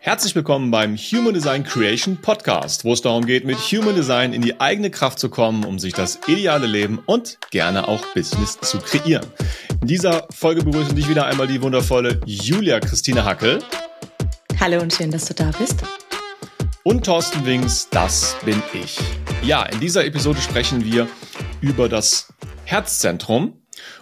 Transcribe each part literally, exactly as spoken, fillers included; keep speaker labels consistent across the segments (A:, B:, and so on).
A: Herzlich willkommen beim Human Design Creation Podcast, wo es darum geht, mit Human Design in die eigene Kraft zu kommen, um sich das ideale Leben und gerne auch Business zu kreieren. In dieser Folge begrüßen dich wieder einmal die wundervolle Julia Christine Hackel.
B: Hallo und schön, dass du da bist.
A: Und Thorsten Wings, das bin ich. Ja, in dieser Episode sprechen wir über das Herzzentrum.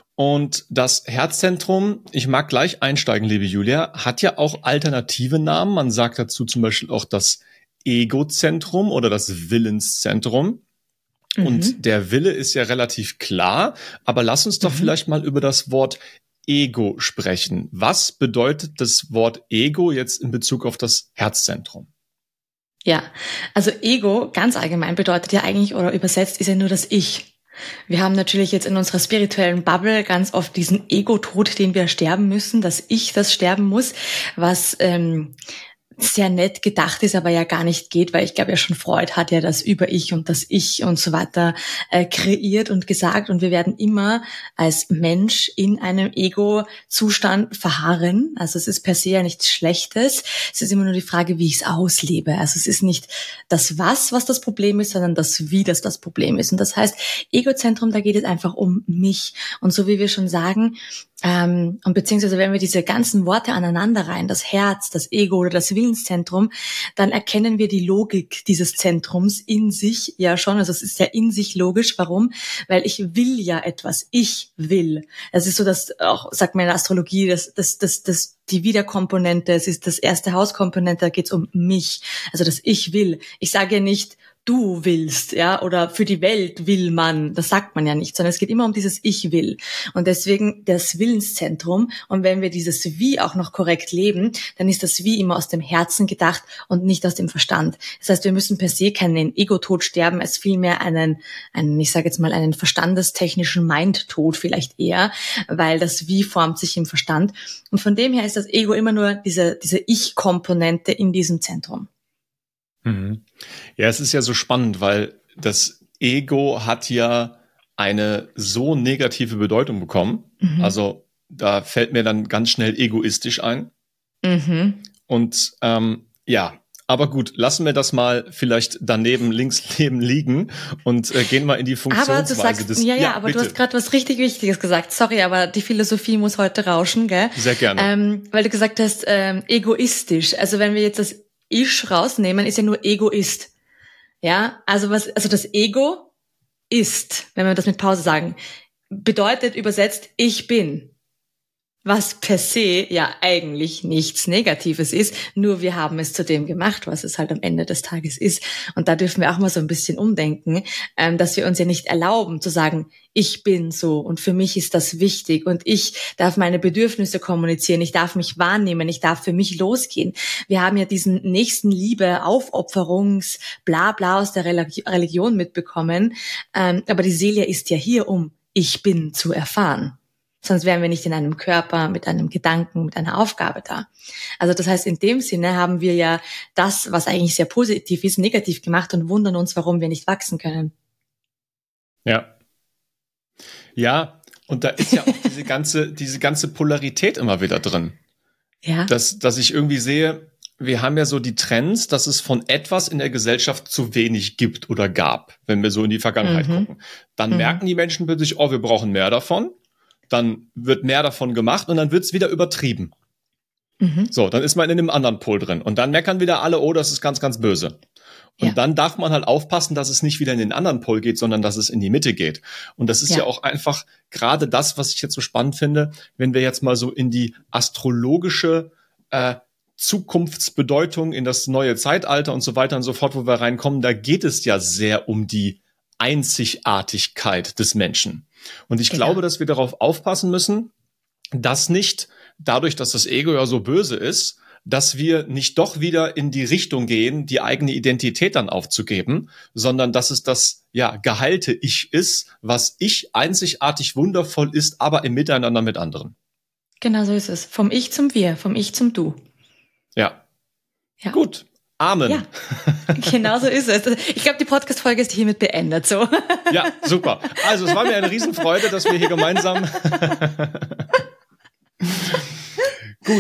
A: Und das Herzzentrum, ich mag gleich einsteigen, liebe Julia, hat ja auch alternative Namen. Man sagt dazu zum Beispiel auch das Egozentrum oder das Willenszentrum. Mhm. Und der Wille ist ja relativ klar, aber lass uns doch mhm. vielleicht mal über das Wort Ego sprechen. Was bedeutet das Wort Ego jetzt in Bezug auf das Herzzentrum?
B: Ja, also Ego ganz allgemein bedeutet ja eigentlich, oder übersetzt ist ja nur das Ich. Wir haben natürlich jetzt in unserer spirituellen Bubble ganz oft diesen Ego-Tod, den wir sterben müssen, das Ich, das sterben muss, was ähm, sehr nett gedacht ist, aber ja gar nicht geht, weil ich glaube ja schon Freud hat ja das Über-Ich und das Ich und so weiter äh, kreiert und gesagt, und wir werden immer als Mensch in einem Ego-Zustand verharren. Also es ist per se ja nichts Schlechtes, es ist immer nur die Frage, wie ich es auslebe. Also es ist nicht das Was, was das Problem ist, sondern das Wie, das das Problem ist. Und das heißt, Egozentrum, da geht es einfach um mich. Und so wie wir schon sagen, Ähm, und beziehungsweise wenn wir diese ganzen Worte aneinander reihen, das Herz, das Ego oder das Willenszentrum, dann erkennen wir die Logik dieses Zentrums in sich ja schon. Also es ist ja in sich logisch. Warum? Weil ich will ja etwas. Ich will. Es ist so, dass auch, sagt man in der Astrologie, das, das, das, das, die Wiederkomponente, es ist das erste Hauskomponente, da geht es um mich. Also das Ich will. Ich sage ja nicht, du willst, ja, oder für die Welt will man, das sagt man ja nicht, sondern es geht immer um dieses Ich will. Und deswegen das Willenszentrum. Und wenn wir dieses Wie auch noch korrekt leben, dann ist das Wie immer aus dem Herzen gedacht und nicht aus dem Verstand. Das heißt, wir müssen per se keinen Ego-Tod sterben, als vielmehr einen, einen, ich sage jetzt mal, einen verstandestechnischen Mind-Tod vielleicht eher, weil das Wie formt sich im Verstand. Und von dem her ist das Ego immer nur diese, diese Ich-Komponente in diesem Zentrum.
A: Ja, es ist ja so spannend, weil das Ego hat ja eine so negative Bedeutung bekommen. Mhm. Also da fällt mir dann ganz schnell egoistisch ein. Mhm. Und ähm, ja, aber gut, lassen wir das mal vielleicht daneben, links neben liegen und äh, gehen mal in die Funktionsweise
B: aber du sagst,
A: des...
B: Ja, ja, ja aber bitte. Du hast gerade was richtig Wichtiges gesagt. Sorry, aber die Philosophie muss heute rauschen, gell?
A: Sehr gerne.
B: Ähm, weil du gesagt hast, ähm, egoistisch. Also wenn wir jetzt das Ich rausnehmen, ist ja nur Egoist. Ja, also was, also das Ego ist, wenn wir das mit Pause sagen, bedeutet übersetzt, ich bin. Was per se ja eigentlich nichts Negatives ist, nur wir haben es zu dem gemacht, was es halt am Ende des Tages ist. Und da dürfen wir auch mal so ein bisschen umdenken, ähm, dass wir uns ja nicht erlauben zu sagen, ich bin so und für mich ist das wichtig und ich darf meine Bedürfnisse kommunizieren, ich darf mich wahrnehmen, ich darf für mich losgehen. Wir haben ja diesen Nächstenliebe, Aufopferungs, bla bla aus der Religion mitbekommen, ähm, aber die Seele ist ja hier, um ich bin zu erfahren. Sonst wären wir nicht in einem Körper, mit einem Gedanken, mit einer Aufgabe da. Also das heißt, in dem Sinne haben wir ja das, was eigentlich sehr positiv ist, negativ gemacht und wundern uns, warum wir nicht wachsen können.
A: Ja. Ja, und da ist ja auch diese ganze, diese ganze Polarität immer wieder drin.
B: Ja.
A: Dass, dass ich irgendwie sehe, wir haben ja so die Trends, dass es von etwas in der Gesellschaft zu wenig gibt oder gab, wenn wir so in die Vergangenheit mhm. gucken. Dann mhm. merken die Menschen plötzlich, oh, wir brauchen mehr davon. Dann wird mehr davon gemacht und dann wird's wieder übertrieben. Mhm. So, dann ist man in einem anderen Pol drin. Und dann meckern wieder alle, oh, das ist ganz, ganz böse. Und ja. dann darf man halt aufpassen, dass es nicht wieder in den anderen Pol geht, sondern dass es in die Mitte geht. Und das ist ja, ja auch einfach gerade das, was ich jetzt so spannend finde, wenn wir jetzt mal so in die astrologische äh, Zukunftsbedeutung, in das neue Zeitalter und so weiter und so fort, wo wir reinkommen, da geht es ja sehr um die Einzigartigkeit des Menschen. Und ich genau. glaube, dass wir darauf aufpassen müssen, dass nicht dadurch, dass das Ego ja so böse ist, dass wir nicht doch wieder in die Richtung gehen, die eigene Identität dann aufzugeben, sondern dass es das ja geheilte Ich ist, was ich einzigartig wundervoll ist, aber im Miteinander mit anderen.
B: Genau so ist es. Vom Ich zum Wir, vom Ich zum Du.
A: Ja. ja. Gut. Amen.
B: Ja, genau so ist es. Ich glaube, die Podcast-Folge ist hiermit beendet. So.
A: Ja, super. Also es war mir eine Riesenfreude, dass wir hier gemeinsam... Gut.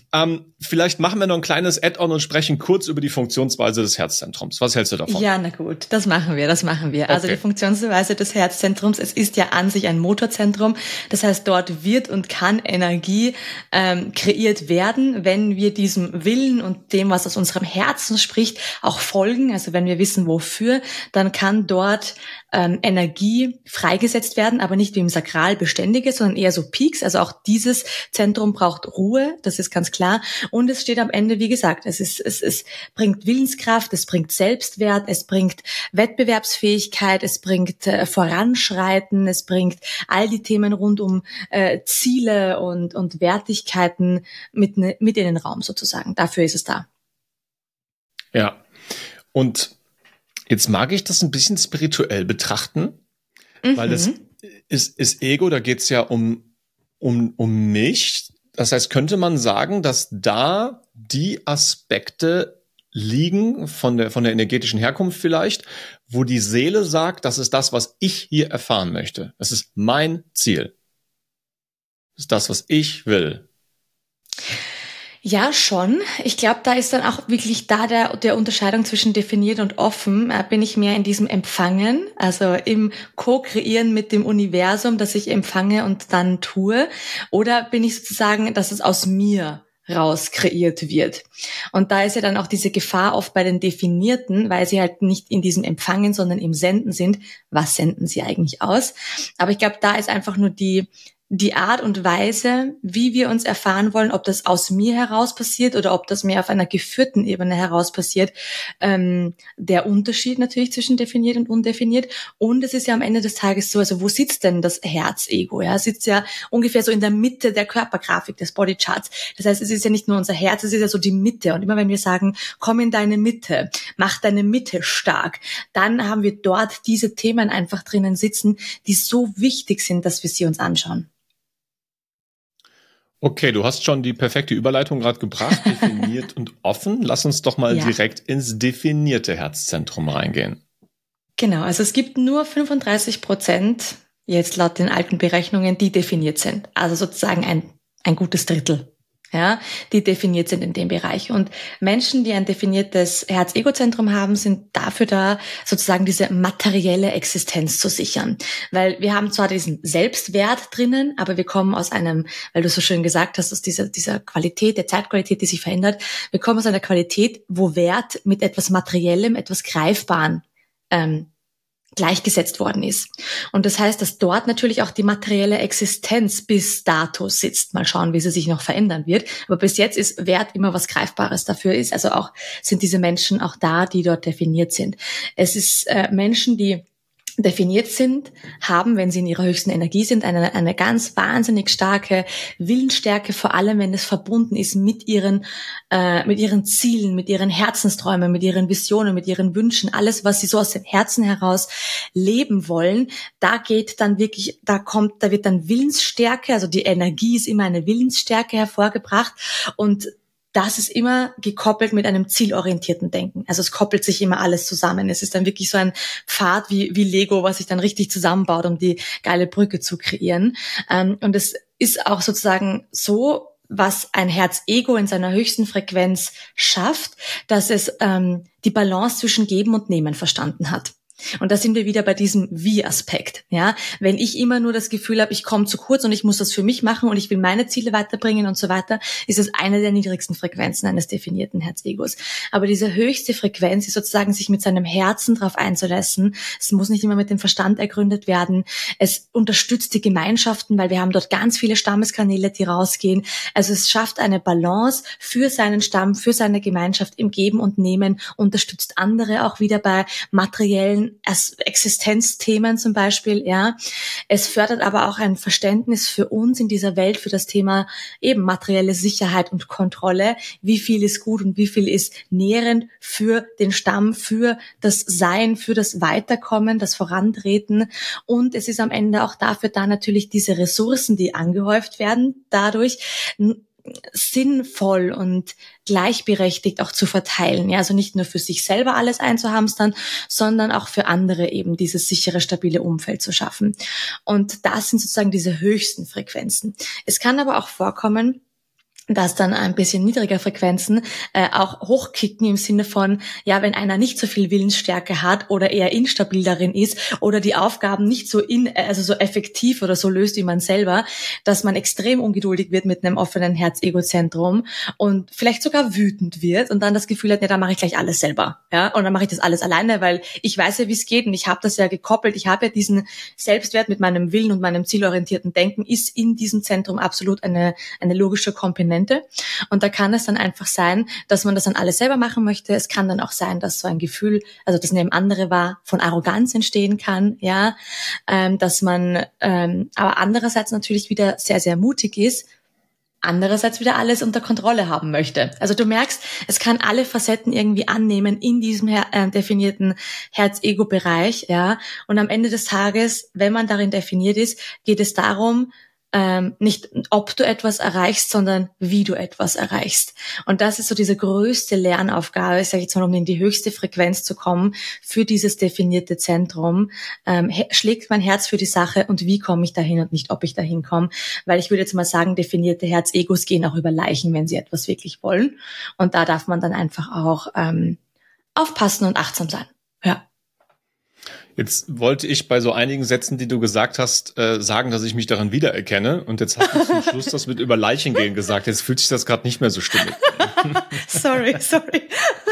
A: Ähm, vielleicht machen wir noch ein kleines Add-on und sprechen kurz über die Funktionsweise des Herzzentrums. Was hältst du davon?
B: Ja, na gut, das machen wir, das machen wir.
A: Okay.
B: Also die Funktionsweise des Herzzentrums, es ist ja an sich ein Motorzentrum. Das heißt, dort wird und kann Energie ähm, kreiert werden, wenn wir diesem Willen und dem, was aus unserem Herzen spricht, auch folgen. Also wenn wir wissen, wofür, dann kann dort ähm, Energie freigesetzt werden, aber nicht wie im Sakral beständige, sondern eher so Peaks. Also auch dieses Zentrum braucht Ruhe, das ist ganz klar. Und es steht am Ende, wie gesagt, es ist, es, es bringt Willenskraft, es bringt Selbstwert, es bringt Wettbewerbsfähigkeit, es bringt äh, Voranschreiten, es bringt all die Themen rund um äh, Ziele und, und Wertigkeiten mit, ne, mit in den Raum sozusagen. Dafür ist es da.
A: Ja. Und jetzt mag ich das ein bisschen spirituell betrachten, mhm. weil das ist, ist Ego, da geht's ja um, um, um mich. Das heißt, könnte man sagen, dass da die Aspekte liegen von der, von der energetischen Herkunft vielleicht, wo die Seele sagt, das ist das, was ich hier erfahren möchte. Das ist mein Ziel. Das ist das, was ich will.
B: Ja, schon. Ich glaube, da ist dann auch wirklich da der, der Unterscheidung zwischen definiert und offen. Äh, bin ich mehr in diesem Empfangen, also im Co-Kreieren mit dem Universum, dass ich empfange und dann tue? Oder bin ich sozusagen, dass es aus mir raus kreiert wird? Und da ist ja dann auch diese Gefahr oft bei den Definierten, weil sie halt nicht in diesem Empfangen, sondern im Senden sind. Was senden sie eigentlich aus? Aber ich glaube, da ist einfach nur die die Art und Weise, wie wir uns erfahren wollen, ob das aus mir heraus passiert oder ob das mehr auf einer geführten Ebene heraus passiert, ähm, der Unterschied natürlich zwischen definiert und undefiniert. Und es ist ja am Ende des Tages so, also wo sitzt denn das Herz-Ego? Ja, sitzt ja ungefähr so in der Mitte der Körpergrafik des Bodycharts. Das heißt, es ist ja nicht nur unser Herz, es ist ja so die Mitte. Und immer wenn wir sagen, komm in deine Mitte, mach deine Mitte stark, dann haben wir dort diese Themen einfach drinnen sitzen, die so wichtig sind, dass wir sie uns anschauen.
A: Okay, du hast schon die perfekte Überleitung gerade gebracht, definiert und offen. Lass uns doch mal ja. direkt ins definierte Herzzentrum reingehen.
B: Genau, also es gibt nur fünfunddreißig Prozent, jetzt laut den alten Berechnungen, die definiert sind. Also sozusagen ein, ein gutes Drittel, ja, die definiert sind in dem Bereich. Und Menschen, die ein definiertes Herz-Ego-Zentrum haben, sind dafür da, sozusagen diese materielle Existenz zu sichern. Weil wir haben zwar diesen Selbstwert drinnen, aber wir kommen aus einem, weil du so schön gesagt hast, aus dieser, dieser Qualität, der Zeitqualität, die sich verändert, wir kommen aus einer Qualität, wo Wert mit etwas Materiellem, etwas Greifbaren ähm, gleichgesetzt worden ist. Und das heißt, dass dort natürlich auch die materielle Existenz bis dato sitzt. Mal schauen, wie sie sich noch verändern wird. Aber bis jetzt ist Wert immer was Greifbares dafür ist. Also auch sind diese Menschen auch da, die dort definiert sind. Es ist äh, Menschen, die definiert sind, haben, wenn sie in ihrer höchsten Energie sind, eine, eine ganz wahnsinnig starke Willensstärke, vor allem wenn es verbunden ist mit ihren, äh, mit ihren Zielen, mit ihren Herzensträumen, mit ihren Visionen, mit ihren Wünschen, alles, was sie so aus dem Herzen heraus leben wollen. Da geht dann wirklich, da kommt, da wird dann Willensstärke, also die Energie ist immer eine Willensstärke hervorgebracht und das ist immer gekoppelt mit einem zielorientierten Denken. Also es koppelt sich immer alles zusammen. Es ist dann wirklich so ein Pfad wie, wie Lego, was sich dann richtig zusammenbaut, um die geile Brücke zu kreieren. Und es ist auch sozusagen so, was ein Herz-Ego in seiner höchsten Frequenz schafft, dass es ähm, die Balance zwischen Geben und Nehmen verstanden hat. Und da sind wir wieder bei diesem Wie-Aspekt. Ja, wenn ich immer nur das Gefühl habe, ich komme zu kurz und ich muss das für mich machen und ich will meine Ziele weiterbringen und so weiter, ist das eine der niedrigsten Frequenzen eines definierten Herz-Egos. Aber diese höchste Frequenz ist sozusagen, sich mit seinem Herzen darauf einzulassen. Es muss nicht immer mit dem Verstand ergründet werden. Es unterstützt die Gemeinschaften, weil wir haben dort ganz viele Stammeskanäle, die rausgehen. Also es schafft eine Balance für seinen Stamm, für seine Gemeinschaft im Geben und Nehmen, unterstützt andere auch wieder bei materiellen Existenzthemen zum Beispiel, ja. Es fördert aber auch ein Verständnis für uns in dieser Welt, für das Thema eben materielle Sicherheit und Kontrolle. Wie viel ist gut und wie viel ist nährend für den Stamm, für das Sein, für das Weiterkommen, das Vorantreten. Und es ist am Ende auch dafür da, natürlich diese Ressourcen, die angehäuft werden, dadurch sinnvoll und gleichberechtigt auch zu verteilen. Ja, also nicht nur für sich selber alles einzuhamstern, sondern auch für andere eben dieses sichere, stabile Umfeld zu schaffen. Und das sind sozusagen diese höchsten Frequenzen. Es kann aber auch vorkommen, dass dann ein bisschen niedriger Frequenzen äh, auch hochkicken im Sinne von, ja, wenn einer nicht so viel Willensstärke hat oder eher instabil darin ist oder die Aufgaben nicht so in, also so effektiv oder so löst wie man selber, dass man extrem ungeduldig wird mit einem offenen Herz-Ego-Zentrum und vielleicht sogar wütend wird und dann das Gefühl hat, ja, dann mache ich gleich alles selber, ja, und dann mache ich das alles alleine, weil ich weiß ja, wie es geht und ich habe das ja gekoppelt, ich habe ja diesen Selbstwert mit meinem Willen und meinem zielorientierten Denken ist in diesem Zentrum absolut eine eine logische Komponente. Und da kann es dann einfach sein, dass man das dann alles selber machen möchte. Es kann dann auch sein, dass so ein Gefühl, also das neben andere war, von Arroganz entstehen kann, ja, ähm, dass man ähm, aber andererseits natürlich wieder sehr, sehr mutig ist, andererseits wieder alles unter Kontrolle haben möchte. Also du merkst, es kann alle Facetten irgendwie annehmen in diesem her- äh, definierten Herz-Ego-Bereich, ja. Und am Ende des Tages, wenn man darin definiert ist, geht es darum, Ähm, nicht ob du etwas erreichst, sondern wie du etwas erreichst. Und das ist so diese größte Lernaufgabe, sage ich jetzt mal, um in die höchste Frequenz zu kommen für dieses definierte Zentrum. Ähm, schlägt mein Herz für die Sache und wie komme ich dahin und nicht, ob ich dahin komme. Weil ich würde jetzt mal sagen, definierte Herz-Egos gehen auch über Leichen, wenn sie etwas wirklich wollen. Und da darf man dann einfach auch ähm, aufpassen und achtsam sein. Ja.
A: Jetzt wollte ich bei so einigen Sätzen, die du gesagt hast, äh, sagen, dass ich mich daran wiedererkenne. Und jetzt hast du zum Schluss das mit über Leichen gehen gesagt. Jetzt fühlt sich das gerade nicht mehr so stimmig.
B: sorry, sorry.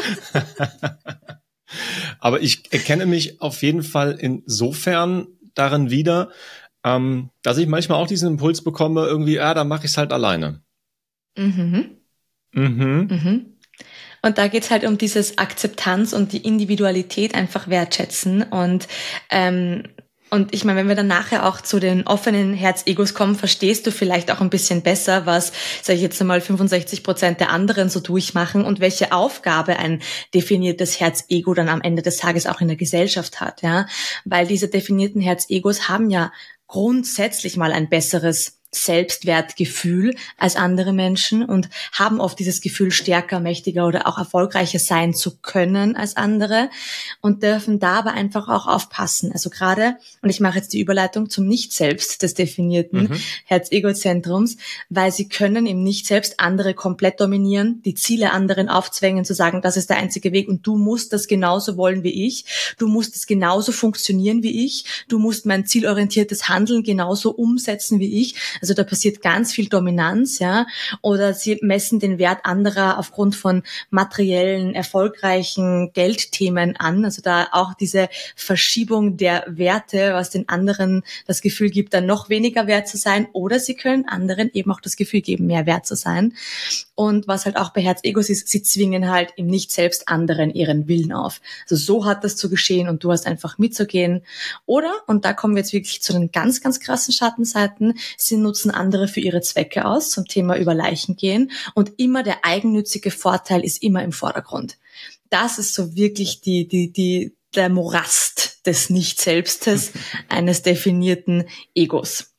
A: Aber ich erkenne mich auf jeden Fall insofern darin wieder, ähm, dass ich manchmal auch diesen Impuls bekomme, irgendwie, ja, dann mache ich es halt alleine.
B: Mhm.
A: Mhm.
B: Mhm. Und da geht's halt um dieses Akzeptanz und die Individualität einfach wertschätzen. Und ähm, und ich meine, wenn wir dann nachher auch zu den offenen Herz-Egos kommen, verstehst du vielleicht auch ein bisschen besser, was, sage ich jetzt einmal, fünfundsechzig Prozent der anderen so durchmachen und welche Aufgabe ein definiertes Herz-Ego dann am Ende des Tages auch in der Gesellschaft hat. Ja, weil diese definierten Herz-Egos haben ja grundsätzlich mal ein besseres Selbstwertgefühl als andere Menschen und haben oft dieses Gefühl, stärker, mächtiger oder auch erfolgreicher sein zu können als andere und dürfen da aber einfach auch aufpassen. Also gerade, und ich mache jetzt die Überleitung zum Nicht-Selbst des definierten mhm. Herz-Ego-Zentrums, weil sie können im Nicht-Selbst andere komplett dominieren, die Ziele anderen aufzwängen, zu sagen, das ist der einzige Weg und du musst das genauso wollen wie ich, du musst es genauso funktionieren wie ich, du musst mein zielorientiertes Handeln genauso umsetzen wie ich. Also da passiert ganz viel Dominanz, ja, oder sie messen den Wert anderer aufgrund von materiellen, erfolgreichen Geldthemen an. Also da auch diese Verschiebung der Werte, was den anderen das Gefühl gibt, dann noch weniger wert zu sein, oder sie können anderen eben auch das Gefühl geben, mehr wert zu sein. Und was halt auch bei Herz-Egos ist, sie zwingen halt im Nicht-Selbst anderen ihren Willen auf. Also so hat das zu geschehen und du hast einfach mitzugehen. Oder, und da kommen wir jetzt wirklich zu den ganz, ganz krassen Schattenseiten, sie nutzen andere für ihre Zwecke aus, zum Thema über Leichen gehen. Und immer der eigennützige Vorteil ist immer im Vordergrund. Das ist so wirklich die, die, die, der Morast des Nicht-Selbstes eines definierten Egos.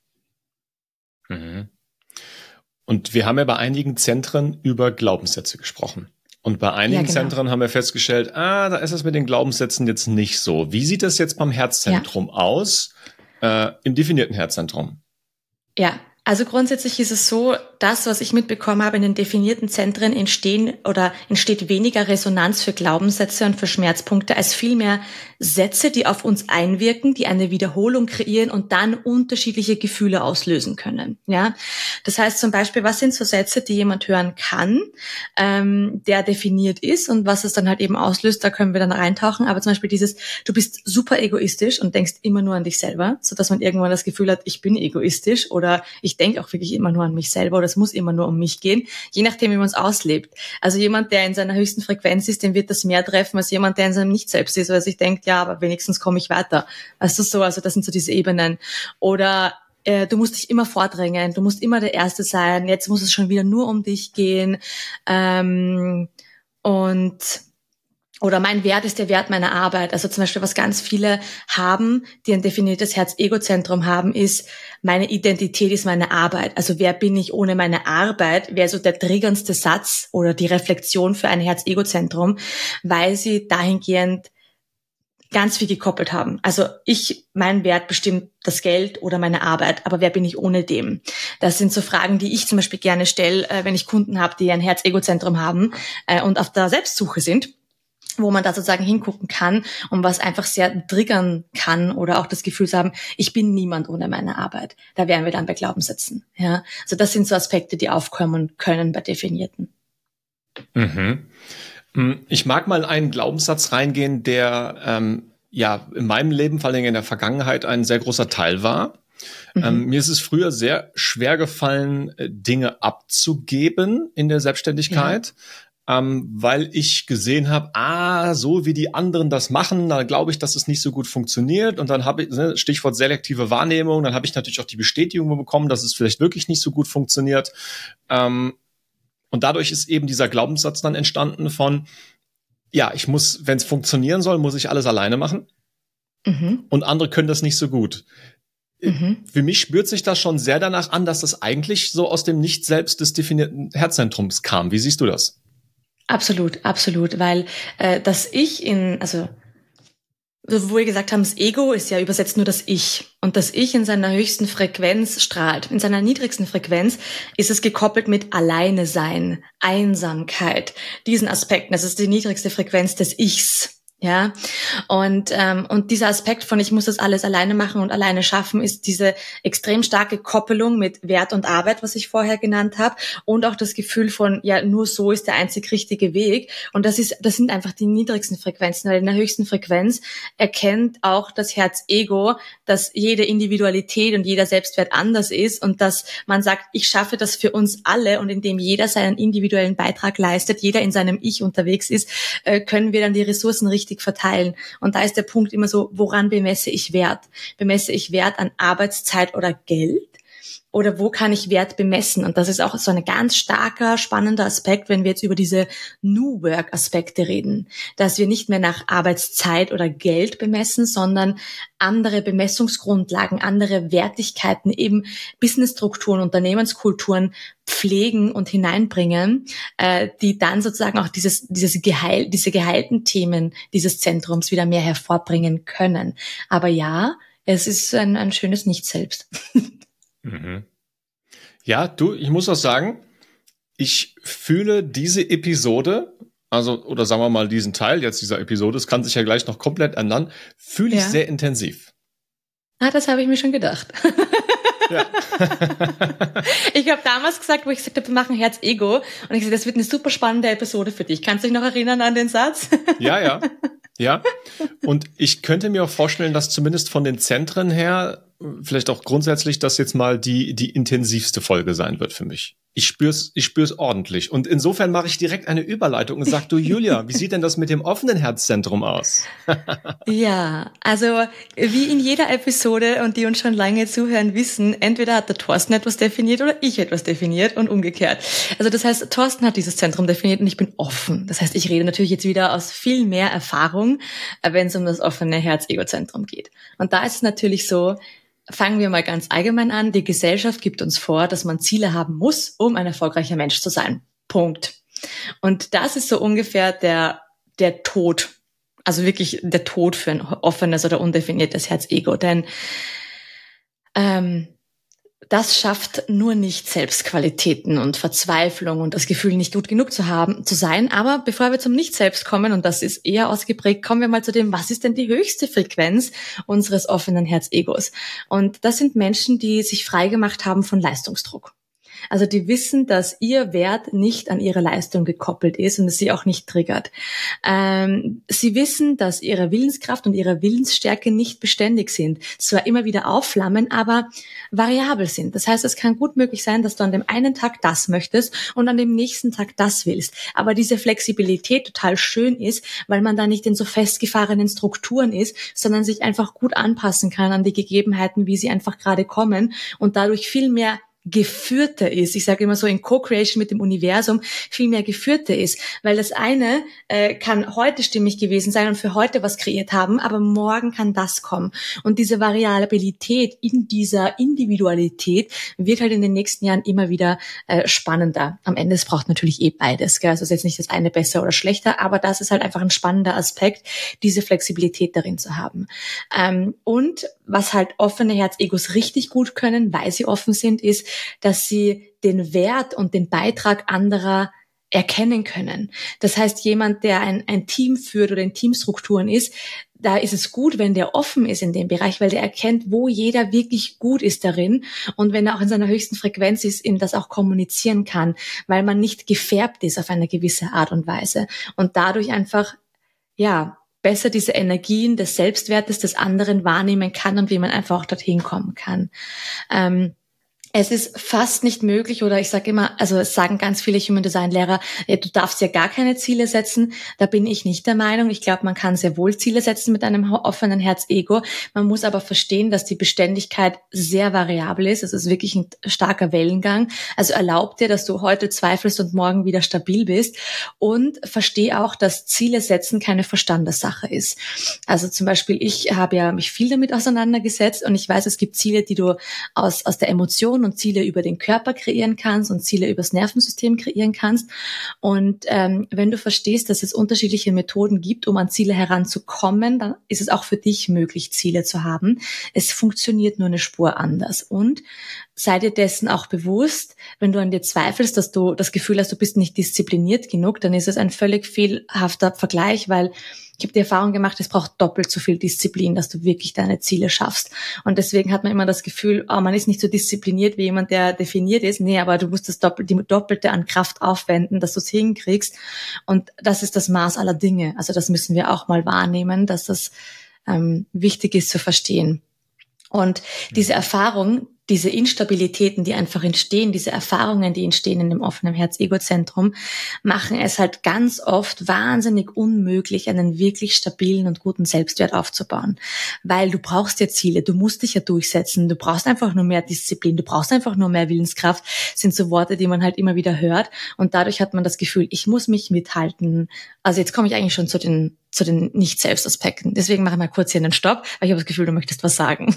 A: Mhm. Und wir haben ja bei einigen Zentren über Glaubenssätze gesprochen. Und bei einigen ja, genau. Zentren haben wir festgestellt, ah, da ist es mit den Glaubenssätzen jetzt nicht so. Wie sieht das jetzt beim Herzzentrum ja. aus, äh, im definierten Herzzentrum?
B: Ja, also grundsätzlich ist es so, das, was ich mitbekommen habe, in den definierten Zentren entstehen oder entsteht weniger Resonanz für Glaubenssätze und für Schmerzpunkte als vielmehr Sätze, die auf uns einwirken, die eine Wiederholung kreieren und dann unterschiedliche Gefühle auslösen können. Ja, das heißt zum Beispiel, was sind so Sätze, die jemand hören kann, ähm, der definiert ist und was es dann halt eben auslöst, da können wir dann reintauchen. Aber zum Beispiel dieses, du bist super egoistisch und denkst immer nur an dich selber, so dass man irgendwann das Gefühl hat, ich bin egoistisch oder ich denke auch wirklich immer nur an mich selber oder es muss immer nur um mich gehen, je nachdem, wie man es auslebt. Also jemand, der in seiner höchsten Frequenz ist, den wird das mehr treffen als jemand, der in seinem Nicht-Selbst ist, weil sich denkt, ja, aber wenigstens komme ich weiter. Also so, also das sind so diese Ebenen. Oder äh, du musst dich immer vordrängen, du musst immer der Erste sein, jetzt muss es schon wieder nur um dich gehen. Ähm, und Oder mein Wert ist der Wert meiner Arbeit. Also zum Beispiel, was ganz viele haben, die ein definiertes Herz-Ego-Zentrum haben, ist, meine Identität ist meine Arbeit. Also wer bin ich ohne meine Arbeit, wäre so der triggerndste Satz oder die Reflexion für ein Herz-Ego-Zentrum, weil sie dahingehend ganz viel gekoppelt haben. Also ich, mein Wert bestimmt das Geld oder meine Arbeit, aber wer bin ich ohne dem? Das sind so Fragen, die ich zum Beispiel gerne stelle, äh, wenn ich Kunden habe, die ein Herz-Ego-Zentrum haben äh, und auf der Selbstsuche sind, wo man da sozusagen hingucken kann und was einfach sehr triggern kann oder auch das Gefühl zu haben, ich bin niemand ohne meine Arbeit. Da wären wir dann bei Glaubenssätzen. Ja, also das sind so Aspekte, die aufkommen können bei Definierten.
A: Mhm. Ich mag mal in einen Glaubenssatz reingehen, der ähm, ja in meinem Leben, vor allem in der Vergangenheit, ein sehr großer Teil war. Mhm. Ähm, mir ist es früher sehr schwer gefallen, Dinge abzugeben in der Selbstständigkeit, ja. ähm, weil ich gesehen habe, ah, so wie die anderen das machen, dann glaube ich, dass es nicht so gut funktioniert. Und dann habe ich, ne, Stichwort selektive Wahrnehmung, dann habe ich natürlich auch die Bestätigung bekommen, dass es vielleicht wirklich nicht so gut funktioniert. Ähm, Und dadurch ist eben dieser Glaubenssatz dann entstanden von, ja, ich muss, wenn es funktionieren soll, muss ich alles alleine machen. Mhm. Und andere können das nicht so gut. Mhm. Für mich spürt sich das schon sehr danach an, dass das eigentlich so aus dem nicht selbst des definierten Herzzentrums kam. Wie siehst du das?
B: Absolut, absolut, weil äh, dass ich in, also wo wir gesagt haben, das Ego ist ja übersetzt nur das Ich. Und das Ich in seiner höchsten Frequenz strahlt. In seiner niedrigsten Frequenz ist es gekoppelt mit Alleine sein, Einsamkeit, diesen Aspekten. Das ist die niedrigste Frequenz des Ichs. Ja, und ähm, und dieser Aspekt von ich muss das alles alleine machen und alleine schaffen, ist diese extrem starke Koppelung mit Wert und Arbeit, was ich vorher genannt habe, und auch das Gefühl von ja nur so ist der einzig richtige Weg. Und das ist das sind einfach die niedrigsten Frequenzen, weil in der höchsten Frequenz erkennt auch das Herz-Ego, dass jede Individualität und jeder Selbstwert anders ist und dass man sagt, ich schaffe das für uns alle, und indem jeder seinen individuellen Beitrag leistet, jeder in seinem Ich unterwegs ist, äh, können wir dann die Ressourcen richtig verteilen. Und da ist der Punkt immer so, woran bemesse ich Wert? Bemesse ich Wert an Arbeitszeit oder Geld? Oder wo kann ich Wert bemessen? Und das ist auch so ein ganz starker, spannender Aspekt, wenn wir jetzt über diese New Work-Aspekte reden, dass wir nicht mehr nach Arbeitszeit oder Geld bemessen, sondern andere Bemessungsgrundlagen, andere Wertigkeiten, eben Businessstrukturen, Unternehmenskulturen pflegen und hineinbringen, äh, die dann sozusagen auch dieses, dieses Geheil, diese geheilten Themen dieses Zentrums wieder mehr hervorbringen können. Aber ja, es ist ein, ein schönes Nicht-Selbst.
A: Mhm. Ja, du, ich muss auch sagen, ich fühle diese Episode, also, oder sagen wir mal diesen Teil jetzt dieser Episode, es kann sich ja gleich noch komplett ändern, fühle ich ja. sehr intensiv.
B: Ah, das habe ich mir schon gedacht. Ja. Ich habe damals gesagt, wo ich gesagt habe, wir machen Herz-Ego, und ich gesagt, das wird eine super spannende Episode für dich. Kannst du dich noch erinnern an den Satz?
A: Ja, ja, ja. Und ich könnte mir auch vorstellen, dass zumindest von den Zentren her vielleicht auch grundsätzlich das jetzt mal die die intensivste Folge sein wird für mich. Ich spür's, ich spür's ordentlich. Und insofern mache ich direkt eine Überleitung und sag, du Julia, wie sieht denn das mit dem offenen Herzzentrum aus?
B: Ja, also wie in jeder Episode, und die uns schon lange zuhören, wissen, entweder hat der Thorsten etwas definiert oder ich etwas definiert und umgekehrt. Also das heißt, Thorsten hat dieses Zentrum definiert und ich bin offen. Das heißt, ich rede natürlich jetzt wieder aus viel mehr Erfahrung, wenn es um das offene Herz-Ego-Zentrum geht. Und da ist es natürlich so, fangen wir mal ganz allgemein an. Die Gesellschaft gibt uns vor, dass man Ziele haben muss, um ein erfolgreicher Mensch zu sein. Punkt. Und das ist so ungefähr der, der Tod. Also wirklich der Tod für ein offenes oder undefiniertes Herz-Ego. Denn ähm, das schafft nur nicht Selbstqualitäten und Verzweiflung und das Gefühl, nicht gut genug zu haben, zu sein. Aber bevor wir zum Nicht-Selbst kommen, und das ist eher ausgeprägt, kommen wir mal zu dem, was ist denn die höchste Frequenz unseres offenen Herz-Egos? Und das sind Menschen, die sich freigemacht haben von Leistungsdruck. Also die wissen, dass ihr Wert nicht an ihre Leistung gekoppelt ist und es sie auch nicht triggert. Ähm, sie wissen, dass ihre Willenskraft und ihre Willensstärke nicht beständig sind. Zwar immer wieder aufflammen, aber variabel sind. Das heißt, es kann gut möglich sein, dass du an dem einen Tag das möchtest und an dem nächsten Tag das willst. Aber diese Flexibilität total schön ist, weil man da nicht in so festgefahrenen Strukturen ist, sondern sich einfach gut anpassen kann an die Gegebenheiten, wie sie einfach gerade kommen, und dadurch viel mehr geführter ist. Ich sage immer so in Co-Creation mit dem Universum viel mehr geführter ist, weil das eine äh, kann heute stimmig gewesen sein und für heute was kreiert haben, aber morgen kann das kommen. Und diese Variabilität in dieser Individualität wird halt in den nächsten Jahren immer wieder äh, spannender. Am Ende, es braucht natürlich eh beides, gell? Also es ist jetzt nicht das eine besser oder schlechter, aber das ist halt einfach ein spannender Aspekt, diese Flexibilität darin zu haben. Ähm, und was halt offene Herzegos richtig gut können, weil sie offen sind, ist, dass sie den Wert und den Beitrag anderer erkennen können. Das heißt, jemand, der ein, ein Team führt oder in Teamstrukturen ist, da ist es gut, wenn der offen ist in dem Bereich, weil der erkennt, wo jeder wirklich gut ist darin und wenn er auch in seiner höchsten Frequenz ist, ihm das auch kommunizieren kann, weil man nicht gefärbt ist auf eine gewisse Art und Weise und dadurch einfach, ja, besser diese Energien des Selbstwertes des anderen wahrnehmen kann und wie man einfach auch dorthin kommen kann. Ähm, Es ist fast nicht möglich, oder ich sage immer, also es sagen ganz viele Human Design Lehrer, ja, du darfst ja gar keine Ziele setzen. Da bin ich nicht der Meinung. Ich glaube, man kann sehr wohl Ziele setzen mit einem offenen Herz-Ego. Man muss aber verstehen, dass die Beständigkeit sehr variabel ist. Es ist wirklich ein starker Wellengang. Also erlaub dir, dass du heute zweifelst und morgen wieder stabil bist. Und verstehe auch, dass Ziele setzen keine Verstandessache ist. Also zum Beispiel, ich habe ja mich viel damit auseinandergesetzt und ich weiß, es gibt Ziele, die du aus, aus der Emotion und Ziele über den Körper kreieren kannst und Ziele übers Nervensystem kreieren kannst. Und ähm, wenn du verstehst, dass es unterschiedliche Methoden gibt, um an Ziele heranzukommen, dann ist es auch für dich möglich, Ziele zu haben. Es funktioniert nur eine Spur anders. Und sei dir dessen auch bewusst, wenn du an dir zweifelst, dass du das Gefühl hast, du bist nicht diszipliniert genug, dann ist es ein völlig fehlhafter Vergleich, weil ich habe die Erfahrung gemacht, es braucht doppelt so viel Disziplin, dass du wirklich deine Ziele schaffst. Und deswegen hat man immer das Gefühl, oh, man ist nicht so diszipliniert wie jemand, der definiert ist. Nee, aber du musst das Doppel, die Doppelte an Kraft aufwenden, dass du es hinkriegst. Und das ist das Maß aller Dinge. Also das müssen wir auch mal wahrnehmen, dass das ähm, wichtig ist zu verstehen. Und diese Erfahrung, diese Instabilitäten, die einfach entstehen, diese Erfahrungen, die entstehen in dem offenen Herz-Ego-Zentrum, machen es halt ganz oft wahnsinnig unmöglich, einen wirklich stabilen und guten Selbstwert aufzubauen. Weil du brauchst ja Ziele, du musst dich ja durchsetzen, du brauchst einfach nur mehr Disziplin, du brauchst einfach nur mehr Willenskraft, sind so Worte, die man halt immer wieder hört. Und dadurch hat man das Gefühl, ich muss mich mithalten. Also jetzt komme ich eigentlich schon zu den zu den Nicht-Selbst-Aspekten. Deswegen mache ich mal kurz hier einen Stopp, weil ich habe das Gefühl, du möchtest was sagen.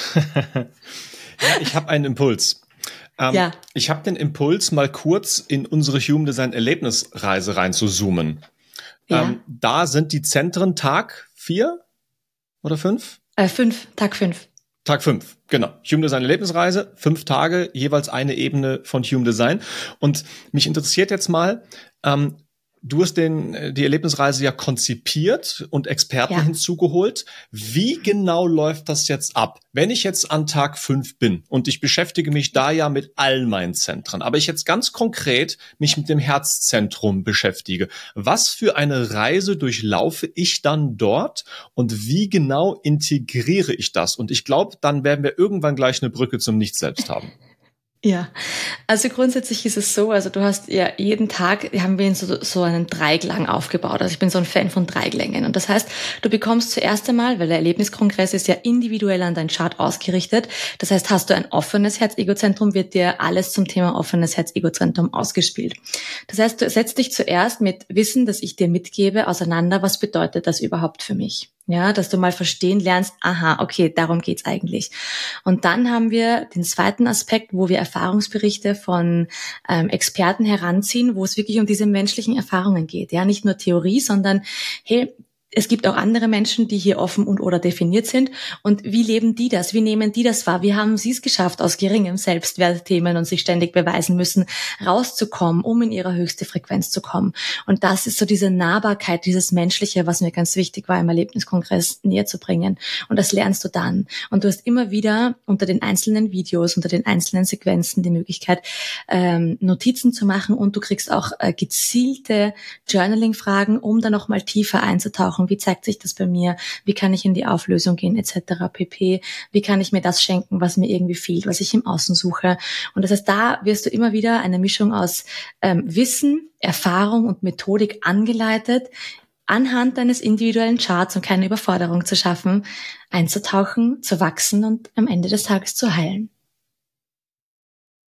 A: Ja, ich habe einen Impuls. Ähm, ja. Ich habe den Impuls, mal kurz in unsere Human Design Erlebnisreise rein zu zoomen. Ja. Ähm, da sind die Zentren Tag vier oder fünf?
B: Äh, fünf, Tag fünf.
A: Tag fünf, genau. Human Design Erlebnisreise, fünf Tage, jeweils eine Ebene von Human Design. Und mich interessiert jetzt mal, ähm, du hast den, die Erlebnisreise ja konzipiert und Experten ja. hinzugeholt. Wie genau läuft das jetzt ab? Wenn ich jetzt an Tag fünf bin und ich beschäftige mich da ja mit allen meinen Zentren, aber ich jetzt ganz konkret mich mit dem Herzzentrum beschäftige, was für eine Reise durchlaufe ich dann dort und wie genau integriere ich das? Und ich glaube, dann werden wir irgendwann gleich eine Brücke zum Nicht-Selbst haben.
B: Ja, also grundsätzlich ist es so, also du hast ja jeden Tag, haben wir so, so einen Dreiklang aufgebaut. Also ich bin so ein Fan von Dreiklängen. Und das heißt, du bekommst zuerst einmal, weil der Erlebniskongress ist ja individuell an deinen Chart ausgerichtet. Das heißt, hast du ein offenes Herz-Ego-Zentrum, wird dir alles zum Thema offenes Herz-Ego-Zentrum ausgespielt. Das heißt, du setzt dich zuerst mit Wissen, das ich dir mitgebe, auseinander. Was bedeutet das überhaupt für mich? Ja, dass du mal verstehen lernst, aha, okay, darum geht's eigentlich. Und dann haben wir den zweiten Aspekt, wo wir Erfahrungsberichte von ähm, Experten heranziehen, wo es wirklich um diese menschlichen Erfahrungen geht. Ja, nicht nur Theorie, sondern hey, es gibt auch andere Menschen, die hier offen und oder definiert sind. Und wie leben die das? Wie nehmen die das wahr? Wie haben sie es geschafft, aus geringem Selbstwertthemen und sich ständig beweisen müssen, rauszukommen, um in ihre höchste Frequenz zu kommen? Und das ist so diese Nahbarkeit, dieses Menschliche, was mir ganz wichtig war, im Erlebniskongress näher zu bringen. Und das lernst du dann. Und du hast immer wieder unter den einzelnen Videos, unter den einzelnen Sequenzen die Möglichkeit, ähm, Notizen zu machen. Und du kriegst auch äh, gezielte Journaling-Fragen, um da nochmal tiefer einzutauchen. Wie zeigt sich das bei mir? Wie kann ich in die Auflösung gehen, et cetera pp. Wie kann ich mir das schenken, was mir irgendwie fehlt, was ich im Außen suche? Und das heißt, da wirst du immer wieder eine Mischung aus ähm, Wissen, Erfahrung und Methodik angeleitet, anhand deines individuellen Charts, um keine Überforderung zu schaffen, einzutauchen, zu wachsen und am Ende des Tages zu heilen.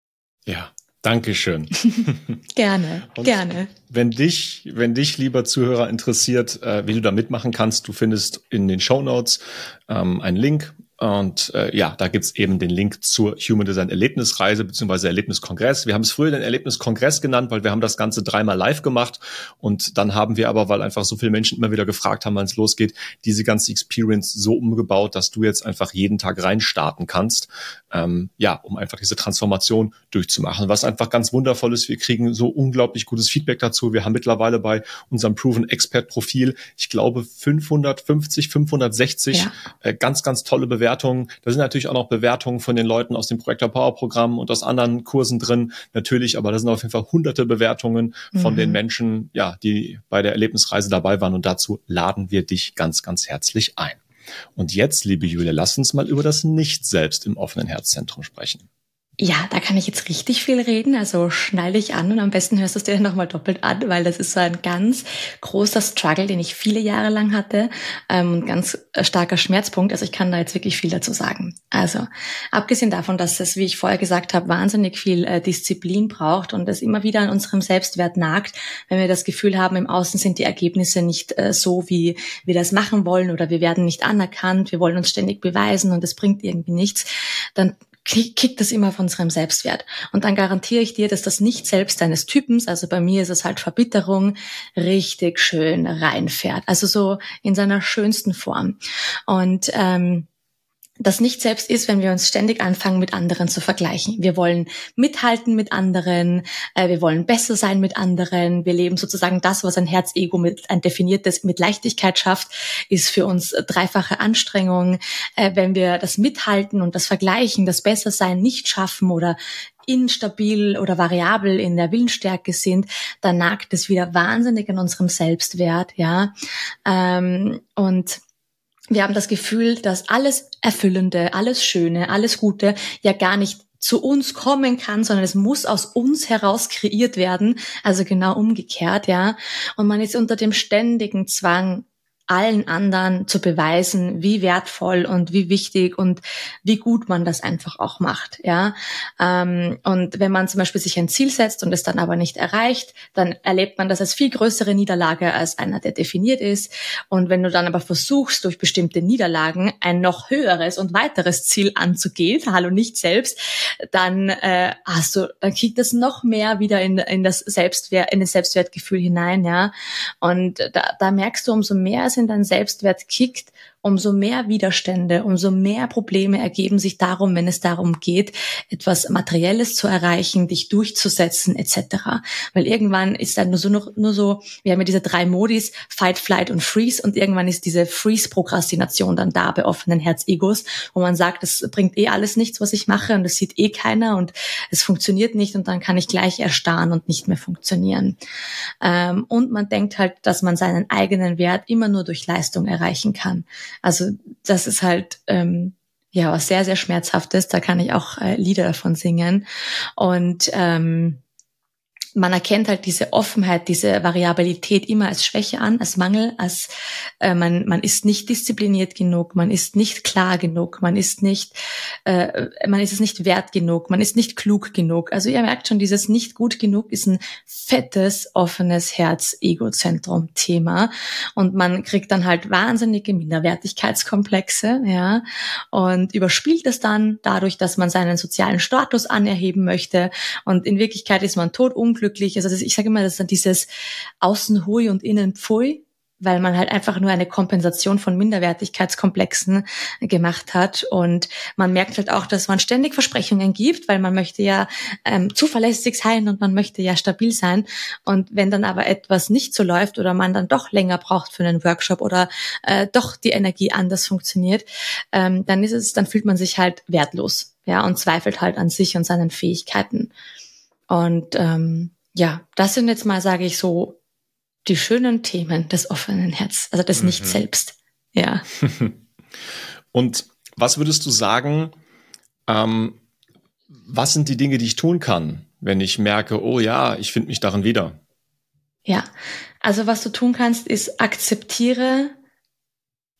A: Ja, Dankeschön.
B: Gerne,
A: Und
B: gerne.
A: Wenn dich, wenn dich, lieber Zuhörer, interessiert, äh, wie du da mitmachen kannst, du findest in den Shownotes ähm, einen Link. Und äh, ja, da gibt's eben den Link zur Human Design Erlebnisreise bzw. Erlebniskongress. Wir haben es früher den Erlebniskongress genannt, weil wir haben das Ganze dreimal live gemacht. Und dann haben wir aber, weil einfach so viele Menschen immer wieder gefragt haben, wann es losgeht, diese ganze Experience so umgebaut, dass du jetzt einfach jeden Tag reinstarten kannst. Ähm, ja, um einfach diese Transformation durchzumachen. Was einfach ganz wundervoll ist, wir kriegen so unglaublich gutes Feedback dazu. Wir haben mittlerweile bei unserem Proven Expert Profil, ich glaube, fünfhundertfünfzig, fünfhundertsechzig ja. äh, ganz, ganz tolle Bewertungen. Da sind natürlich auch noch Bewertungen von den Leuten aus dem Projector Power Programm und aus anderen Kursen drin, natürlich, aber da sind auf jeden Fall hunderte Bewertungen von mhm. den Menschen, ja, die bei der Erlebnisreise dabei waren, und dazu laden wir dich ganz, ganz herzlich ein. Und jetzt, liebe Julia, lass uns mal über das Nicht-Selbst im offenen Herzzentrum sprechen.
B: Ja, da kann ich jetzt richtig viel reden, also schnall dich an und am besten hörst du es dir nochmal doppelt an, weil das ist so ein ganz großer Struggle, den ich viele Jahre lang hatte, ähm, ein ganz starker Schmerzpunkt, also ich kann da jetzt wirklich viel dazu sagen. Also, abgesehen davon, dass es, wie ich vorher gesagt habe, wahnsinnig viel äh, Disziplin braucht und es immer wieder an unserem Selbstwert nagt, wenn wir das Gefühl haben, im Außen sind die Ergebnisse nicht äh, so, wie wir das machen wollen, oder wir werden nicht anerkannt, wir wollen uns ständig beweisen und es bringt irgendwie nichts, dann kickt das immer von unserem Selbstwert. Und dann garantiere ich dir, dass das Nicht-Selbst deines Typens, also bei mir ist es halt Verbitterung, richtig schön reinfährt. Also so in seiner schönsten Form. Und ähm, das Nicht-Selbst ist, wenn wir uns ständig anfangen, mit anderen zu vergleichen. Wir wollen mithalten mit anderen, äh, wir wollen besser sein mit anderen. Wir leben sozusagen das, was ein Herz-Ego mit ein definiertes mit Leichtigkeit schafft, ist für uns dreifache Anstrengung. Äh, wenn wir das Mithalten und das Vergleichen, das Bessersein nicht schaffen oder instabil oder variabel in der Willensstärke sind, dann nagt es wieder wahnsinnig an unserem Selbstwert, ja. Ähm, und wir haben das Gefühl, dass alles Erfüllende, alles Schöne, alles Gute ja gar nicht zu uns kommen kann, sondern es muss aus uns heraus kreiert werden. Also genau umgekehrt, ja. Und man ist unter dem ständigen Zwang, allen anderen zu beweisen, wie wertvoll und wie wichtig und wie gut man das einfach auch macht, ja. Ähm, und wenn man zum Beispiel sich ein Ziel setzt und es dann aber nicht erreicht, dann erlebt man das als viel größere Niederlage als einer, der definiert ist. Und wenn du dann aber versuchst, durch bestimmte Niederlagen ein noch höheres und weiteres Ziel anzugehen, hallo nicht selbst, dann äh, hast du, dann kriegt das noch mehr wieder in, in das Selbstwert, in das Selbstwertgefühl hinein, ja. Und da, da merkst du, umso mehr es in dein Selbstwert kickt, umso mehr Widerstände, umso mehr Probleme ergeben sich darum, wenn es darum geht, etwas Materielles zu erreichen, dich durchzusetzen et cetera. Weil irgendwann ist dann nur so, nur, nur so, wir haben ja diese drei Modis, Fight, Flight und Freeze, und irgendwann ist diese Freeze-Prokrastination dann da bei offenen Herz-Egos, wo man sagt, das bringt eh alles nichts, was ich mache, und das sieht eh keiner und es funktioniert nicht, und dann kann ich gleich erstarren und nicht mehr funktionieren. Ähm, und man denkt halt, dass man seinen eigenen Wert immer nur durch Leistung erreichen kann. Also das ist halt ähm, ja was sehr, sehr Schmerzhaftes. Da kann ich auch äh, Lieder davon singen. Und ähm, man erkennt halt diese Offenheit, diese Variabilität immer als Schwäche an, als Mangel, als äh, man man ist nicht diszipliniert genug, man ist nicht klar genug, man ist nicht äh, man ist es nicht wert genug, man ist nicht klug genug. Also ihr merkt schon, dieses nicht gut genug ist ein fettes, offenes Herz-Ego-Zentrum-Thema, und man kriegt dann halt wahnsinnige Minderwertigkeitskomplexe, ja, und überspielt es dann dadurch, dass man seinen sozialen Status anerheben möchte, und in Wirklichkeit ist man totunglücklich. Also das, ich sage immer, das ist dann dieses Außen hui und innen pfui, weil man halt einfach nur eine Kompensation von Minderwertigkeitskomplexen gemacht hat. Und man merkt halt auch, dass man ständig Versprechungen gibt, weil man möchte ja ähm, zuverlässig sein und man möchte ja stabil sein. Und wenn dann aber etwas nicht so läuft oder man dann doch länger braucht für einen Workshop oder äh, doch die Energie anders funktioniert, ähm, dann ist es, dann fühlt man sich halt wertlos, ja, und zweifelt halt an sich und seinen Fähigkeiten. Und ähm, ja, das sind jetzt mal, sage ich so, die schönen Themen des offenen Herz, also des mhm. Nicht-Selbst. Ja.
A: Und was würdest du sagen, ähm, was sind die Dinge, die ich tun kann, wenn ich merke, oh ja, ich finde mich darin wieder?
B: Ja, also was du tun kannst, ist akzeptiere,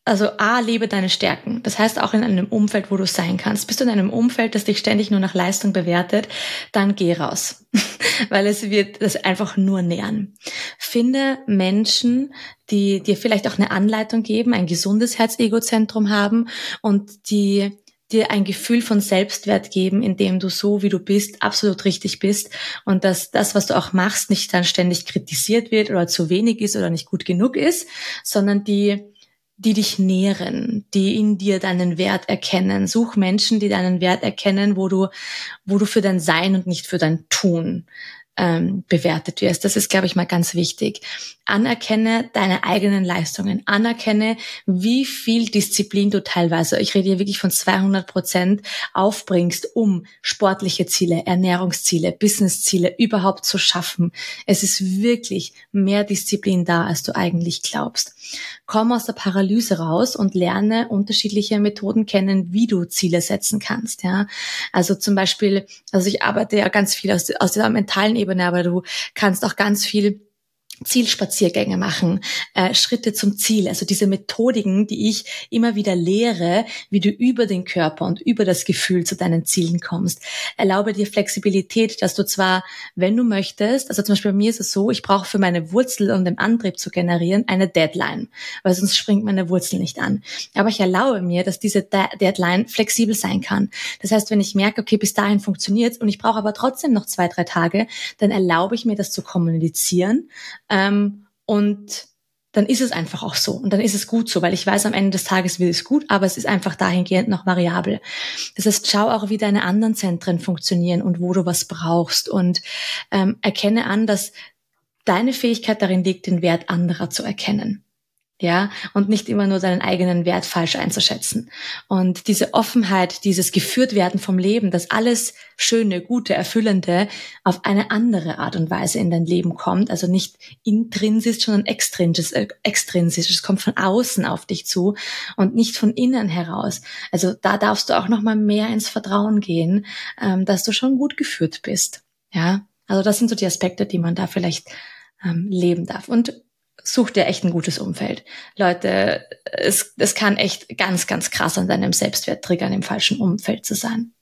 B: also A, lebe deine Stärken. Das heißt auch in einem Umfeld, wo du sein kannst. Bist du in einem Umfeld, das dich ständig nur nach Leistung bewertet, dann geh raus. Weil es wird das einfach nur nähren. Finde Menschen, die dir vielleicht auch eine Anleitung geben, ein gesundes Herz-Ego-Zentrum haben und die dir ein Gefühl von Selbstwert geben, indem du so, wie du bist, absolut richtig bist und dass das, was du auch machst, nicht dann ständig kritisiert wird oder zu wenig ist oder nicht gut genug ist, sondern die die dich nähren, die in dir deinen Wert erkennen. Such Menschen, die deinen Wert erkennen, wo du, wo du für dein Sein und nicht für dein Tun ähm, bewertet wirst. Das ist, glaube ich, mal ganz wichtig. Anerkenne deine eigenen Leistungen. Anerkenne, wie viel Disziplin du teilweise, ich rede hier wirklich von zweihundert Prozent, aufbringst, um sportliche Ziele, Ernährungsziele, Businessziele überhaupt zu schaffen. Es ist wirklich mehr Disziplin da, als du eigentlich glaubst. Komm aus der Paralyse raus und lerne unterschiedliche Methoden kennen, wie du Ziele setzen kannst. Ja, also zum Beispiel, also ich arbeite ja ganz viel aus, aus der mentalen Ebene, aber du kannst auch ganz viel Zielspaziergänge machen, äh, Schritte zum Ziel, also diese Methodiken, die ich immer wieder lehre, wie du über den Körper und über das Gefühl zu deinen Zielen kommst. Erlaube dir Flexibilität, dass du zwar, wenn du möchtest, also zum Beispiel bei mir ist es so, ich brauche für meine Wurzel, um den Antrieb zu generieren, eine Deadline, weil sonst springt meine Wurzel nicht an. Aber ich erlaube mir, dass diese De- Deadline flexibel sein kann. Das heißt, wenn ich merke, okay, bis dahin funktioniert's und ich brauche aber trotzdem noch zwei, drei Tage, dann erlaube ich mir, das zu kommunizieren. Ähm, und dann ist es einfach auch so. Und dann ist es gut so, weil ich weiß, am Ende des Tages wird es gut, aber es ist einfach dahingehend noch variabel. Das heißt, schau auch, wie deine anderen Zentren funktionieren und wo du was brauchst und ähm, erkenne an, dass deine Fähigkeit darin liegt, den Wert anderer zu erkennen. Ja, und nicht immer nur deinen eigenen Wert falsch einzuschätzen. Und diese Offenheit, dieses Geführtwerden vom Leben, dass alles Schöne, Gute, Erfüllende auf eine andere Art und Weise in dein Leben kommt, also nicht intrinsisch, sondern extrinsisch, äh, extrinsisch. Es kommt von außen auf dich zu und nicht von innen heraus. Also da darfst du auch noch mal mehr ins Vertrauen gehen, ähm, dass du schon gut geführt bist. Ja, also das sind so die Aspekte, die man da vielleicht ähm, leben darf. Und such dir echt ein gutes Umfeld. Leute, es, es kann echt ganz, ganz krass an deinem Selbstwert triggern, im falschen Umfeld zu sein.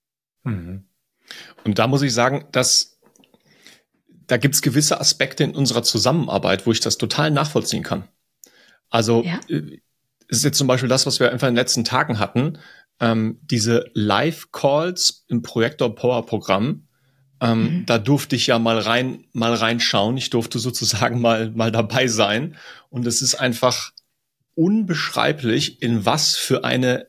A: Mhm. Und da muss ich sagen, dass da gibt's gewisse Aspekte in unserer Zusammenarbeit, wo ich das total nachvollziehen kann. Also ja. Es ist jetzt zum Beispiel das, was wir einfach in den letzten Tagen hatten, ähm, diese Live-Calls im Projektor Power Programm. Ähm, mhm. Da durfte ich ja mal rein, mal reinschauen. Ich durfte sozusagen mal, mal dabei sein. Und es ist einfach unbeschreiblich, in was für eine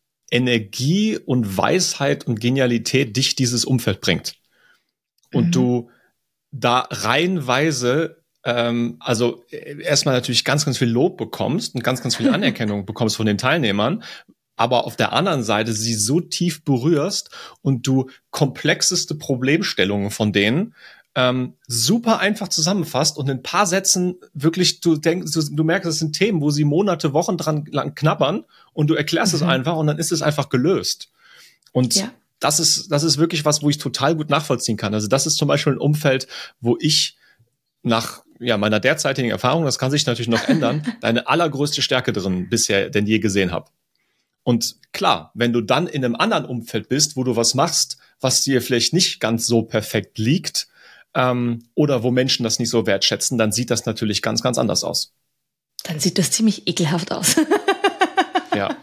A: Energie und Weisheit und Genialität dich dieses Umfeld bringt. Und mhm. du da reihenweise, ähm, also erstmal natürlich ganz, ganz viel Lob bekommst und ganz, ganz viel Anerkennung bekommst von den Teilnehmern, aber auf der anderen Seite sie so tief berührst und du komplexeste Problemstellungen von denen ähm, super einfach zusammenfasst und in ein paar Sätzen wirklich, du denkst, du, du merkst, das sind Themen, wo sie Monate, Wochen dran lang knabbern und du erklärst mhm. es einfach und dann ist es einfach gelöst. Und ja. das ist, das ist wirklich was, wo ich total gut nachvollziehen kann. Also das ist zum Beispiel ein Umfeld, wo ich nach ja meiner derzeitigen Erfahrung, das kann sich natürlich noch ändern, deine allergrößte Stärke drin bisher denn je gesehen habe. Und klar, wenn du dann in einem anderen Umfeld bist, wo du was machst, was dir vielleicht nicht ganz so perfekt liegt, ähm, oder wo Menschen das nicht so wertschätzen, dann sieht das natürlich ganz, ganz anders aus.
B: Dann sieht das ziemlich ekelhaft aus.
A: Ja.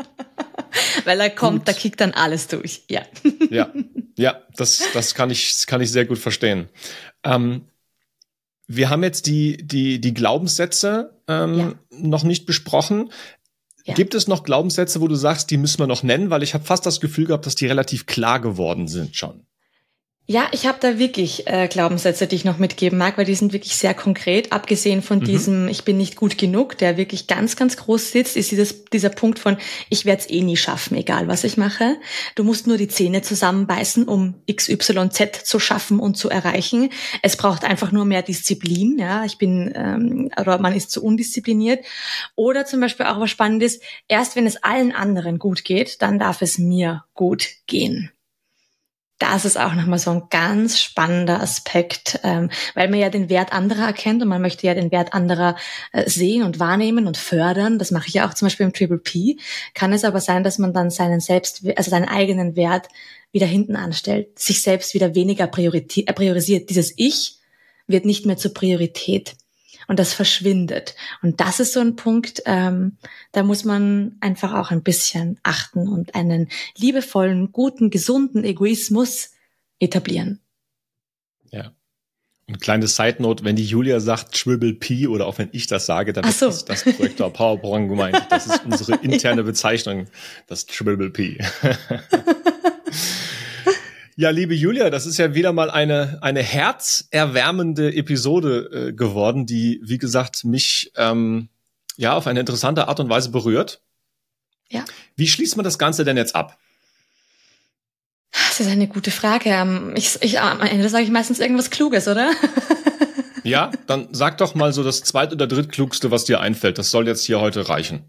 B: Weil da kommt, gut. Da kickt dann alles durch. Ja.
A: Ja, ja, das, das kann ich, das kann ich sehr gut verstehen. Ähm, wir haben jetzt die, die, die Glaubenssätze ähm, ja. noch nicht besprochen. Ja. Gibt es noch Glaubenssätze, wo du sagst, die müssen wir noch nennen? Weil ich habe fast das Gefühl gehabt, dass die relativ klar geworden sind schon.
B: Ja, ich habe da wirklich äh, Glaubenssätze, die ich noch mitgeben mag, weil die sind wirklich sehr konkret. Abgesehen von mhm. diesem, ich bin nicht gut genug, der wirklich ganz, ganz groß sitzt, ist dieses, dieser Punkt von, ich werde es eh nie schaffen, egal was ich mache. Du musst nur die Zähne zusammenbeißen, um X Y Z zu schaffen und zu erreichen. Es braucht einfach nur mehr Disziplin. Ja, ich bin, ähm, oder man ist zu undiszipliniert. Oder zum Beispiel auch was Spannendes, erst wenn es allen anderen gut geht, dann darf es mir gut gehen. das ist auch nochmal so ein ganz spannender Aspekt, ähm, weil man ja den Wert anderer erkennt und man möchte ja den Wert anderer äh, sehen und wahrnehmen und fördern. Das mache ich ja auch zum Beispiel im Triple P. Kann es aber sein, dass man dann seinen selbst, also seinen eigenen Wert wieder hinten anstellt, sich selbst wieder weniger prioriti- äh, priorisiert. Dieses Ich wird nicht mehr zur Priorität. Und das verschwindet. Und das ist so ein Punkt, ähm, da muss man einfach auch ein bisschen achten und einen liebevollen, guten, gesunden Egoismus etablieren.
A: Ja. Und kleine Side-Note, wenn die Julia sagt Triple P oder auch wenn ich das sage, dann
B: so.
A: ist das Projektor Powerbrain gemeint. Das ist unsere interne Bezeichnung, das Triple P. Ja, liebe Julia, das ist ja wieder mal eine eine herzerwärmende Episode äh, geworden, die, wie gesagt, mich ähm, ja auf eine interessante Art und Weise berührt.
B: Ja.
A: Wie schließt man das Ganze denn jetzt ab?
B: Das ist eine gute Frage. Ich, ich, am Ende sage ich meistens irgendwas Kluges, oder?
A: Ja, dann sag doch mal so das zweit- oder drittklugste, was dir einfällt. Das soll jetzt hier heute reichen.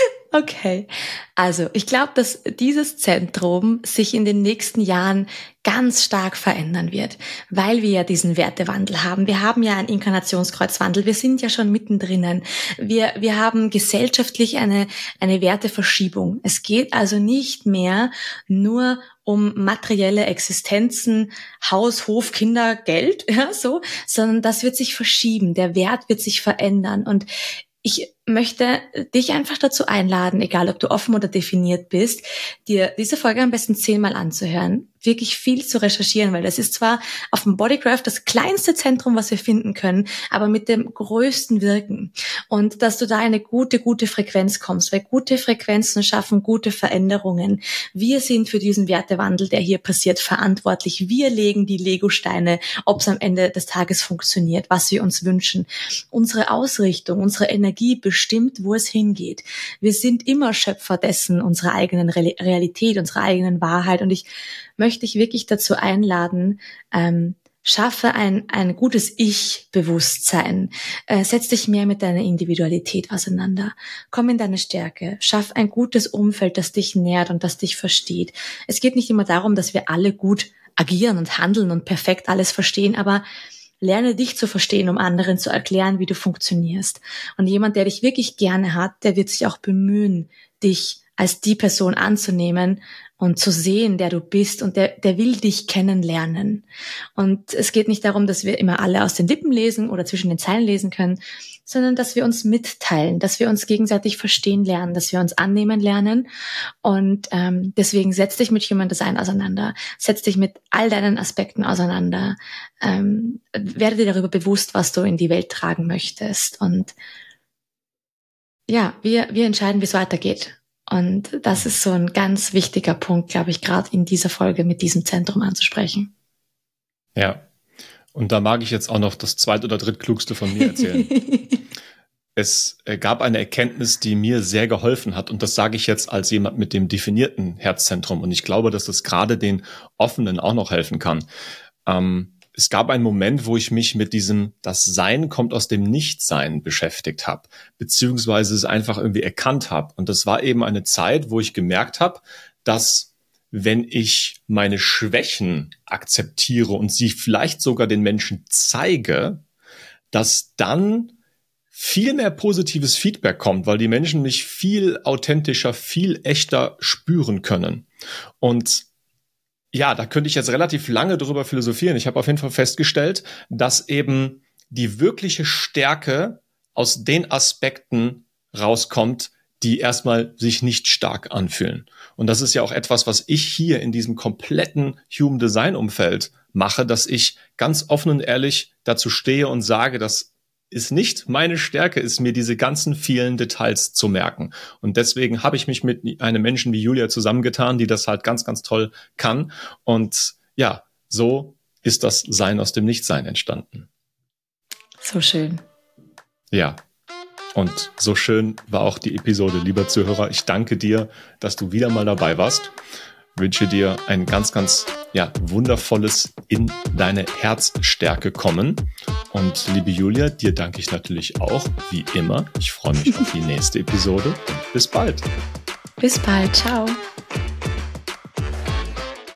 B: Okay, also ich glaube, dass dieses Zentrum sich in den nächsten Jahren ganz stark verändern wird, weil wir ja diesen Wertewandel haben. Wir haben ja einen Inkarnationskreuzwandel, wir sind ja schon mittendrin. Wir, wir haben gesellschaftlich eine, eine Werteverschiebung. Es geht also nicht mehr nur um materielle Existenzen, Haus, Hof, Kinder, Geld, ja, so, sondern das wird sich verschieben. Der Wert wird sich verändern und ich möchte dich einfach dazu einladen, egal ob du offen oder definiert bist, dir diese Folge am besten zehnmal anzuhören, wirklich viel zu recherchieren, weil das ist zwar auf dem Bodycraft das kleinste Zentrum, was wir finden können, aber mit dem größten Wirken. Und dass du da eine gute, gute Frequenz kommst, weil gute Frequenzen schaffen gute Veränderungen. Wir sind für diesen Wertewandel, der hier passiert, verantwortlich. Wir legen die Legosteine, ob es am Ende des Tages funktioniert, was wir uns wünschen. Unsere Ausrichtung, unsere Energie bestimmt, wo es hingeht. Wir sind immer Schöpfer dessen, unserer eigenen Realität, unserer eigenen Wahrheit. Und ich möchte dich wirklich dazu einladen, ähm, schaffe ein, ein gutes Ich-Bewusstsein. Äh, setz dich mehr mit deiner Individualität auseinander. Komm in deine Stärke. Schaff ein gutes Umfeld, das dich nährt und das dich versteht. Es geht nicht immer darum, dass wir alle gut agieren und handeln und perfekt alles verstehen, aber lerne dich zu verstehen, um anderen zu erklären, wie du funktionierst. Und jemand, der dich wirklich gerne hat, der wird sich auch bemühen, dich als die Person anzunehmen und zu sehen, der du bist, und der, der will dich kennenlernen. Und es geht nicht darum, dass wir immer alle aus den Lippen lesen oder zwischen den Zeilen lesen können, sondern dass wir uns mitteilen, dass wir uns gegenseitig verstehen lernen, dass wir uns annehmen lernen. Und ähm, deswegen setz dich mit Human Design auseinander, setz dich mit all deinen Aspekten auseinander, ähm, werde dir darüber bewusst, was du in die Welt tragen möchtest. Und ja, wir, wir entscheiden, wie es weitergeht. Und das ist so ein ganz wichtiger Punkt, glaube ich, gerade in dieser Folge mit diesem Zentrum anzusprechen.
A: Ja, und da mag ich jetzt auch noch das zweit- oder drittklugste von mir erzählen. Es gab eine Erkenntnis, die mir sehr geholfen hat, und das sage ich jetzt als jemand mit dem definierten Herzzentrum, und ich glaube, dass das gerade den Offenen auch noch helfen kann. Ähm, es gab einen Moment, wo ich mich mit diesem das Sein kommt aus dem Nichtsein beschäftigt habe, beziehungsweise es einfach irgendwie erkannt habe. Und das war eben eine Zeit, wo ich gemerkt habe, dass wenn ich meine Schwächen akzeptiere und sie vielleicht sogar den Menschen zeige, dass dann viel mehr positives Feedback kommt, weil die Menschen mich viel authentischer, viel echter spüren können. Und ja, da könnte ich jetzt relativ lange drüber philosophieren. Ich habe auf jeden Fall festgestellt, dass eben die wirkliche Stärke aus den Aspekten rauskommt, die erstmal sich nicht stark anfühlen. Und das ist ja auch etwas, was ich hier in diesem kompletten Human Design Umfeld mache, dass ich ganz offen und ehrlich dazu stehe und sage, dass ist nicht meine Stärke, ist mir diese ganzen vielen Details zu merken. Und deswegen habe ich mich mit einem Menschen wie Julia zusammengetan, die das halt ganz, ganz toll kann. Und ja, so ist das Sein aus dem Nichtsein entstanden.
B: So schön.
A: Ja. Und so schön war auch die Episode, lieber Zuhörer. Ich danke dir, dass du wieder mal dabei warst. Wünsche dir ein ganz, ganz ja, wundervolles in deine Herzstärke kommen. Und liebe Julia, dir danke ich natürlich auch, wie immer. Ich freue mich auf die nächste Episode und bis bald.
B: Bis bald. Ciao.